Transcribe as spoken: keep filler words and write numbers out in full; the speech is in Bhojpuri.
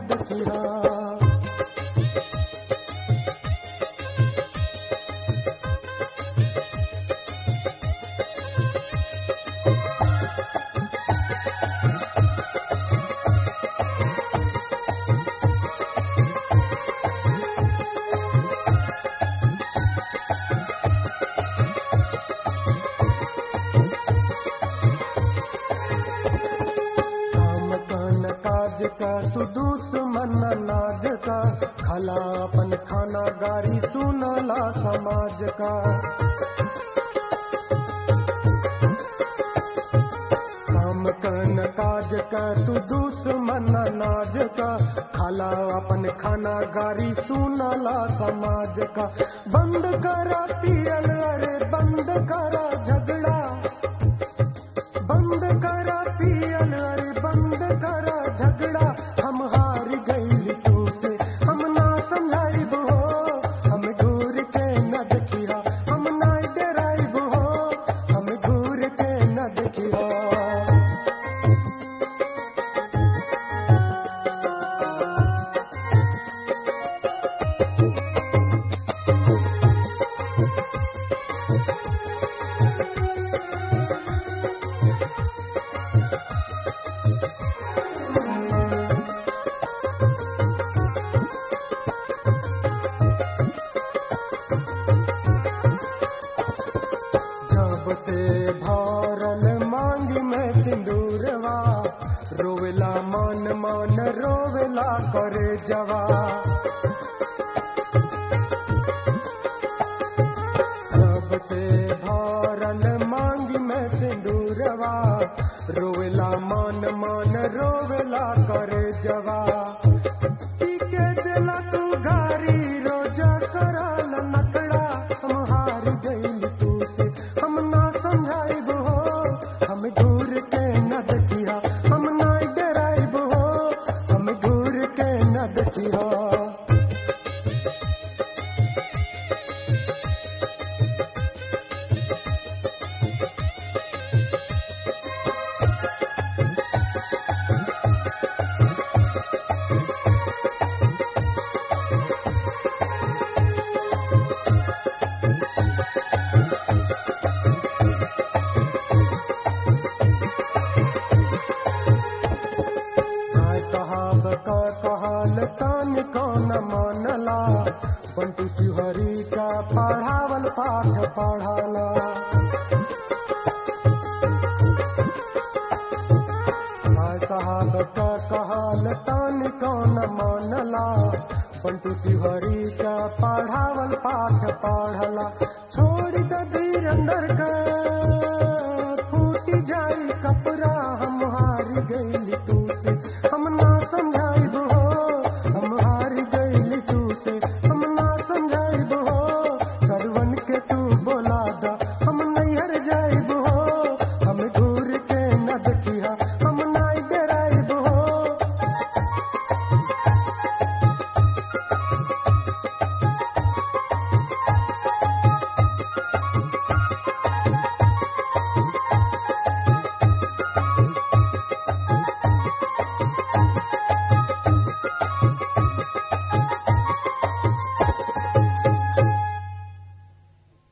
देखिया। का तू दुश्मन नाज का खला अपन खाना गारी सुनला समाज का। काम कन काज का तू दुश्मन नाज का खला अपन खाना गारी सुनला समाज का। बंद करा पियल अरे बंद करा झगड़ा, बंद करा पियल अरे बंद करा झगड़ा। हम हार गई तू से हम ना समझाइब हो, हम घूर के न देखिया। हम ना डराइब हो, हम घूर के न देखिया। से भरल मांगी में सिंदूरवा रोवेला मान मान रोवेला करे जवा। जब से भरल मांगी में सिंदूरवा रोवेला मान मान रोवेला करे जवा। पीके दिला तू घारी रोजा कराल नकड़ा। हम हार गई तू से हम ना समझाइब हो, हम घूर के न देखिया। हम ना डराइब हो, हम घूर के न देखिया। साहब का कहल तान कौन मानला, बंटू शिवहरी का पढ़ावल पाठ पढ़ाला। साहब का कहल तान कौन मानला, बंटू शिवहरी का पढ़ावल पाठ पढ़ला। छोड़ द धीरंदर का